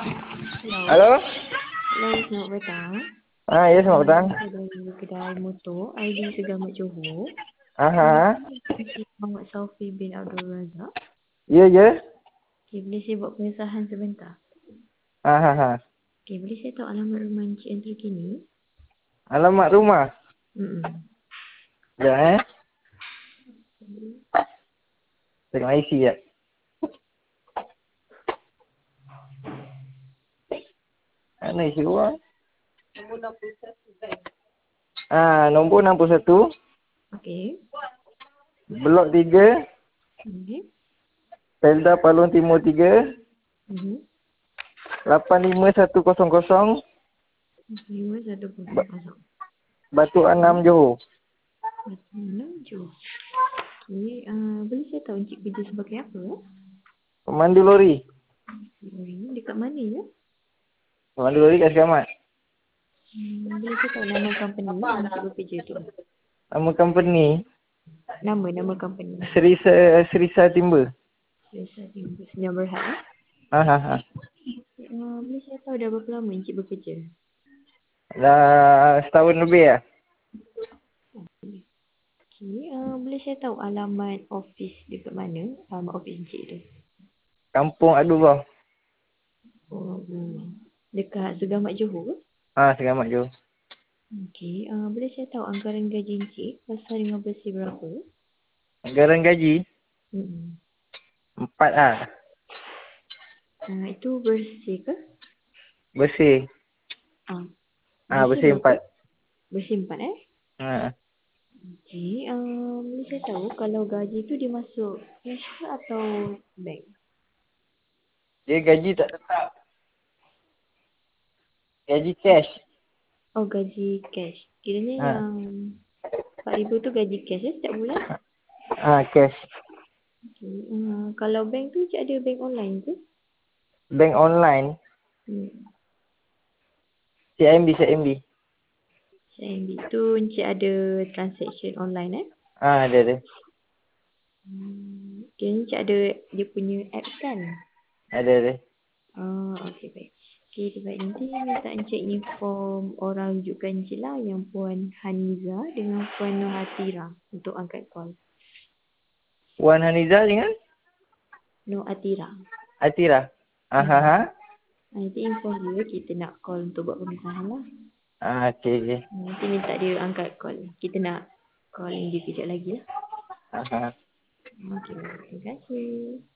Hello. Halo? Hello, selamat petang. Ya, selamat petang. Saya dari kedai motor ID Segamat Johor. Aha. Encik Muhammad Saufi bin Abdul Razak. Ya, ya. Okay, boleh saya buat pengesahan sebentar? Aha. Okay, boleh saya tahu alamat rumah Encik yang terkini? Alamat rumah. Mm-mm. Ya, tengok IC ya. Mana isi uang? Nombor 61. Okay. Blok 3. Okay. Pelda Palung Timur 3. Mm-hmm. 85100. 5100. Batu Okay. 6 Johor. Menuju. Okay. Boleh saya tahu Encik kerja sebagai apa? Pemandu lori. Ini dekat mana ya? Pemandu lori kat Sekamat. Boleh saya tahu nama company yang Encik bekerja tu? Nama company Nama company. Serisa Timber. Biasa Senyum Berhad eh? Aha. Boleh saya tahu dah berapa lama Encik bekerja? Dah setahun lebih ya. Okay. Boleh saya tahu alamat office dekat mana? Alamat office Encik tu? Kampung Adu Bawah. Dekat Segamat Johor ke? Sekamat Johor. Okay. Boleh saya tahu anggaran gaji Encik pasal dengan bersih berapa? Anggaran gaji Hmm. 4 Itu bersih ke? Bersih. Bersih Bersih berapa? 4. Bersih 4 eh? Okay. Boleh saya tahu kalau gaji tu dimasuk cash ke atau bank? Dia gaji tak tetap. Gaji cash. Oh, gaji cash. Kiranya Ha. yang 4,000 tu gaji cash setiap bulan? Cash. Okay. Kalau bank tu Cik ada bank online ke? Bank online. Hmm. CIMB. CIMB tu Encik ada transaction online eh? Ada. Kiranya Encik ada dia punya apps kan? Ada. Okey baik. Okey baik, nanti minta Encik inform orang rujukan Encik lah yang Puan Haniza dengan Puan Nohatira untuk angkat call. Wan Haniza dengan Nohatira. Atira. Nanti inform dia kita nak call untuk buat pemisahan lah. Okey. Nanti minta dia angkat call. Kita nak call dia kejap lagi lah. Aha. Okey, terima kasih.